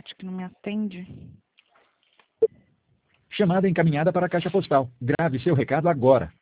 Acho que não me atende. Chamada encaminhada para a caixa postal. Grave seu recado agora.